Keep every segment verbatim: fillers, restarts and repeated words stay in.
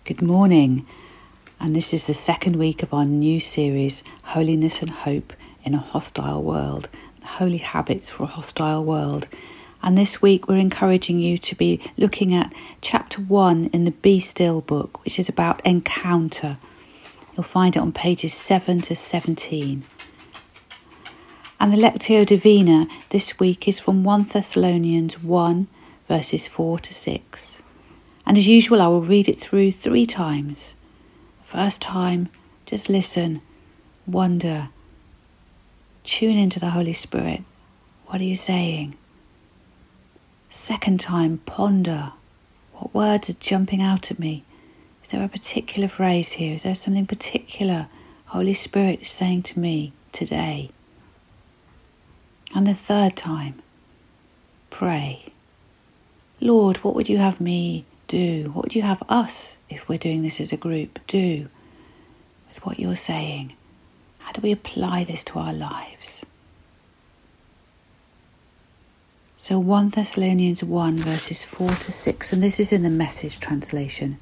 Good morning, and this is the second week of our new series, Holiness and Hope in a Hostile World, Holy Habits for a Hostile World. And this week we're encouraging you to be looking at chapter one in the Be Still book, which is about encounter. You'll find it on pages seven to seventeen. And the Lectio Divina this week is from First Thessalonians one, verses four to six. And as usual, I will read it through three times. First time, just listen, wonder, tune into the Holy Spirit. What are you saying? Second time, ponder. What words are jumping out at me? Is there a particular phrase here? Is there something particular Holy Spirit is saying to me today? And the third time, pray. Lord, what would you have me do? What would you have us, if we're doing this as a group, do with what you're saying? How do we apply this to our lives? So First Thessalonians one, verses four to six, and this is in the Message translation.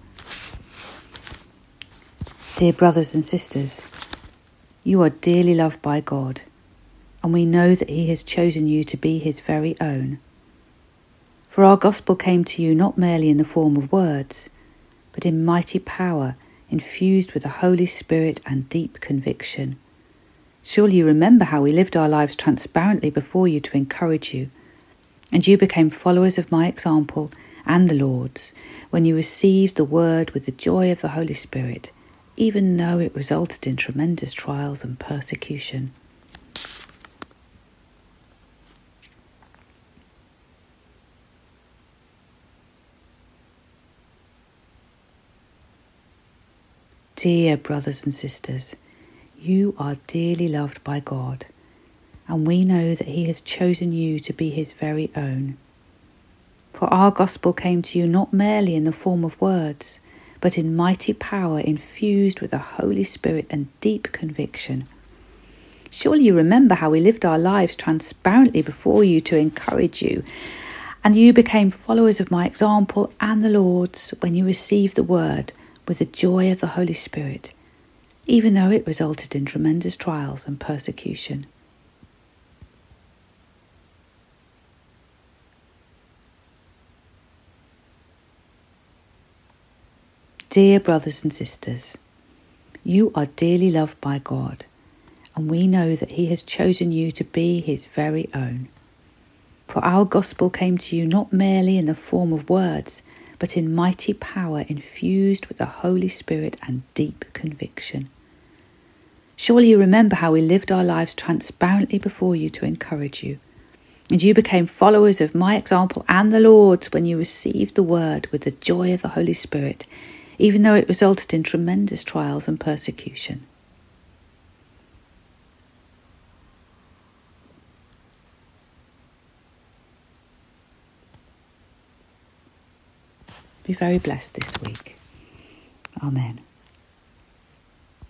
Dear brothers and sisters, you are dearly loved by God, and we know that He has chosen you to be His very own. For our gospel came to you not merely in the form of words, but in mighty power, infused with the Holy Spirit and deep conviction. Surely you remember how we lived our lives transparently before you to encourage you, and you became followers of my example and the Lord's when you received the word with the joy of the Holy Spirit, even though it resulted in tremendous trials and persecution. Dear brothers and sisters, you are dearly loved by God, and we know that He has chosen you to be His very own. For our gospel came to you not merely in the form of words, but in mighty power infused with the Holy Spirit and deep conviction. Surely you remember how we lived our lives transparently before you to encourage you, and you became followers of my example and the Lord's when you received the word with the joy of the Holy Spirit, even though it resulted in tremendous trials and persecution. Dear brothers and sisters, you are dearly loved by God, and we know that He has chosen you to be His very own. For our gospel came to you not merely in the form of words, but in mighty power infused with the Holy Spirit and deep conviction. Surely you remember how we lived our lives transparently before you to encourage you, and you became followers of my example and the Lord's when you received the word with the joy of the Holy Spirit, even though it resulted in tremendous trials and persecution. Be very blessed this week. Amen.